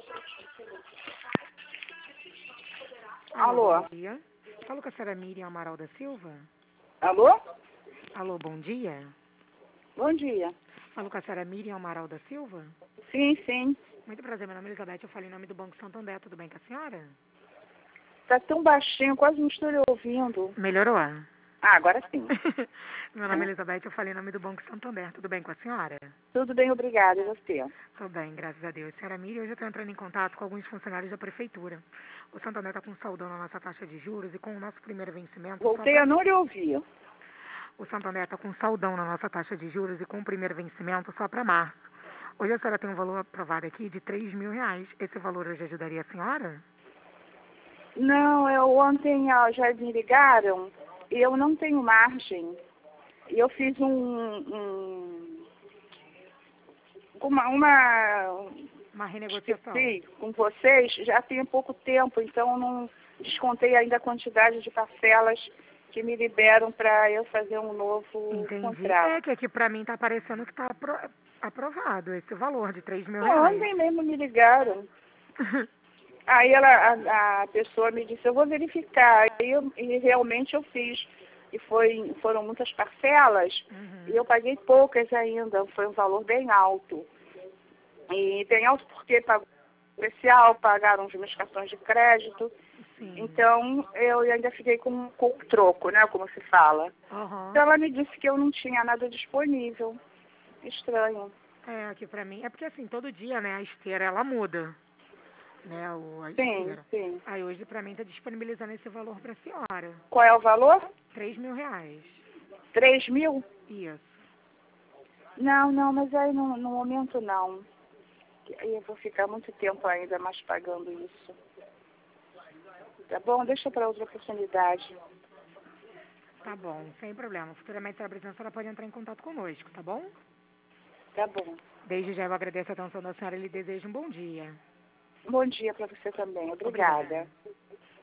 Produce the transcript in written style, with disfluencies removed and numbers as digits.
Alô? Bom dia. Falo com a senhora Miriam Amaral da Silva. Alô? Alô, bom dia. Bom dia. Falo com a senhora Miriam Amaral da Silva. Sim, sim. Muito prazer, meu nome é Elizabeth, eu falo em nome do Banco Santander, tudo bem com a senhora? Tá tão baixinho, quase não estou lhe ouvindo. Melhorou? Ah, agora sim. Meu nome é Elizabeth, eu falo em nome do Banco Santander, tudo bem com a senhora? Tudo bem, obrigada. E você? Tudo bem, graças a Deus. Senhora Miriam, hoje eu estou entrando em contato com alguns funcionários da prefeitura. O Santander está com saldão na nossa taxa de juros e com o nosso primeiro vencimento só Voltei para... a não lhe ouvir. O Santander está com saldão na nossa taxa de juros e com o primeiro vencimento só para março. Hoje a senhora tem um valor aprovado aqui de R$ 3.000. Esse valor hoje ajudaria a senhora? Não, ontem já me ligaram e eu não tenho margem. E eu fiz Uma renegociação. sim, com vocês já tem pouco tempo, então eu não descontei ainda a quantidade de parcelas que me liberam para eu fazer um novo Entendi. contrato. É que aqui para mim está aparecendo que está aprovado esse valor de R$ 3.000. Ontem mesmo me ligaram. Aí a pessoa me disse, eu vou verificar. E realmente eu fiz. E foram muitas parcelas, e eu paguei poucas ainda, foi um valor bem alto. E bem alto porque pagou especial, pagaram os meus cartões de crédito. Sim. Então eu ainda fiquei com o troco, né, como se fala. Uhum. Então ela me disse que eu não tinha nada disponível. Estranho. É, aqui pra mim, é porque assim, todo dia, né, a esteira, ela muda, né, a Sim, esteira. sim. Aí hoje pra mim tá disponibilizando esse valor pra senhora. Qual é o valor? R$ 3.000. 3.000? Isso. Não, mas aí no momento não. Aí eu vou ficar muito tempo ainda mais pagando isso. Tá bom? Deixa para outra oportunidade. Tá bom, sem problema. Futuramente, se a presença, ela pode entrar em contato conosco, tá bom? Tá bom. Desde já eu agradeço a atenção da senhora e lhe desejo um bom dia. Bom dia para você também. Obrigada.